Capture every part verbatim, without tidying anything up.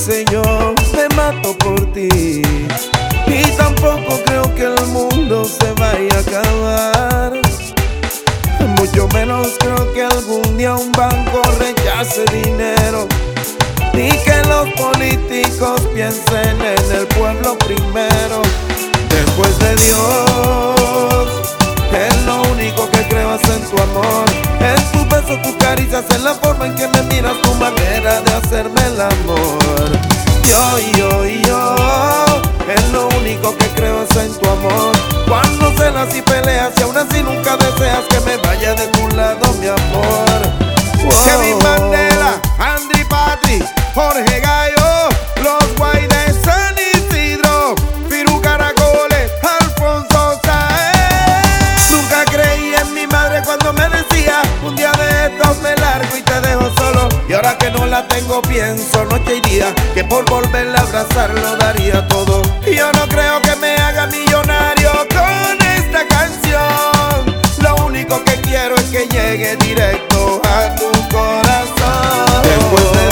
hice yo, me mato por ti. Y tampoco creo que el mundo se vaya a acabar. Mucho menos creo que algún día un banco rechace dinero, ni que los políticos piensen en el pueblo primero. Después de Dios, es lo único que creo es en tu amor, en tu beso, tus caricias, en la forma en que me miras, tu manera de hacerme el amor. Yo, yo, yo, es lo único que creo es en tu amor. Cuando celas y peleas y aún así nunca deseas que me vaya de tu lado, mi amor. Wow. Kevin Mandela, Andy Patri, Jorge Gallo, los Guay de San Isidro, Firu Caracoles, Alfonso Saez. Nunca creí en mi madre cuando me decía: un día de estos me largo y te dejo solo. Y ahora que no la tengo pienso noche y día que por volverla a abrazar lo daría todo. Y yo no creo que me haga millonario con esta canción. Lo único que quiero es que llegue directo a tu corazón. Después de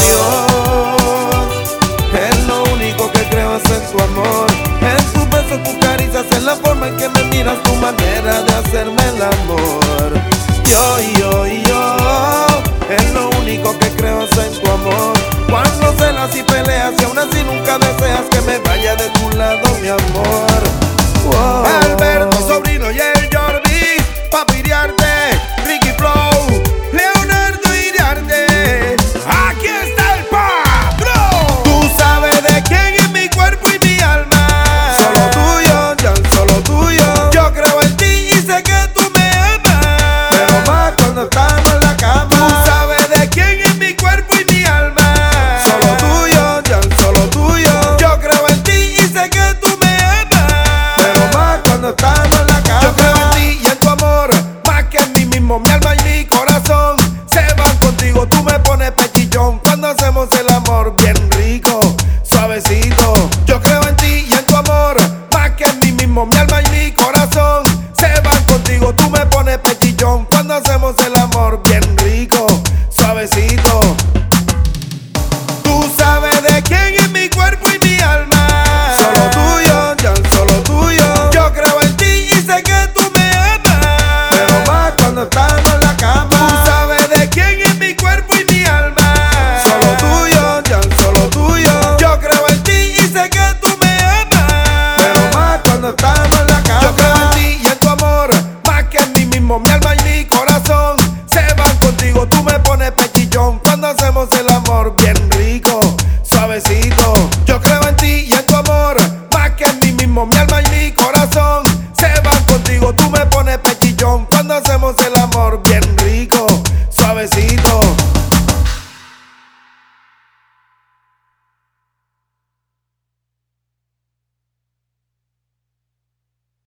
Dios, es lo único que creo es en tu amor, en tus besos, tus caricias, en la forma en que me miras, tu manera de hacerme el amor. Yo, yo, yo, es lo único que creo es en tu amor. Cuando celas y peleas y aún así nunca deseas que me vaya de tu lado, mi amor. Wow. Alberto Sobrino y el Jordi, Papi Iriarte, Ricky Flow, Leonardo Iriarte. Aquí está el patrón. Tú sabes de quién es mi cuerpo y mi alma. Solo tuyo, ya solo tuyo. Yo creo en ti y sé que tú me amas, pero más cuando estamos en la cama. Tú sabes de quién es mi cuerpo y mi alma. Solo tuyo, ya solo tuyo. Yo creo en ti y sé que tú me amas, pero más cuando estamos en la cama. Yo creo en ti y en tu amor, más que en mí mismo. Mi alma y mi corazón se van contigo. Tú me pones pechillón cuando hacemos el amor bien rico, suavecito. Yo creo en ti y en tu amor, más que en mí mismo. Mi alma y mi corazón se van contigo. Tú me pones pechillón cuando hacemos el amor bien rico, suavecito. Tú sabes de quién es mi cuerpo y mi alma. Solo tuyo, ya solo tuyo. Yo creo en ti y sé que tú me amas, pero más cuando estamos en la cama. Tú sabes de quién es mi cuerpo y mi alma. Solo tuyo, ya solo tuyo. Yo creo en ti y sé que tú me amas, pero más cuando estamos en la cama. Yo creo en ti y en tu amor, más que en mí mismo. Mi alma y mi corazón se van contigo. Tú me pones pechillón cuando hacemos el amor bien rico, suavecito. Yo creo en ti y en tu amor, más que en mí mismo. Mi alma y mi corazón se van contigo. Tú me pones pechillón cuando hacemos el amor bien rico, suavecito.